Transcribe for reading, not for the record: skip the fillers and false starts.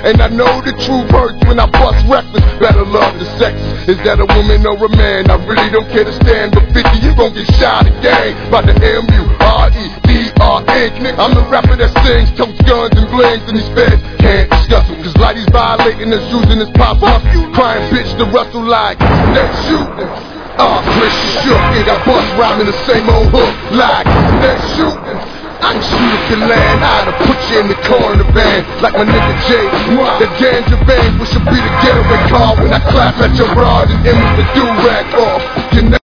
And I know the truth hurts when I bust reckless. Better love the sex. Is that a woman or a man? I really don't care to stand, but 50, you gon' get shot again by the M-U-R-E-D-R-N. I'm the rapper that sings, totes guns and blings in these feds. Can't discuss them, cause like he's violating us, using his pop up. Crying bitch to Russell like, let's shoot them. Chris, you shook, and I bust rhyming the same old hook like, let's shoot them. I can shoot if you land, I'd put you in the car in the van, like my nigga Jay. The ganja vein, which should be the getaway car when I clap at your rod and end with the do-rag off. You know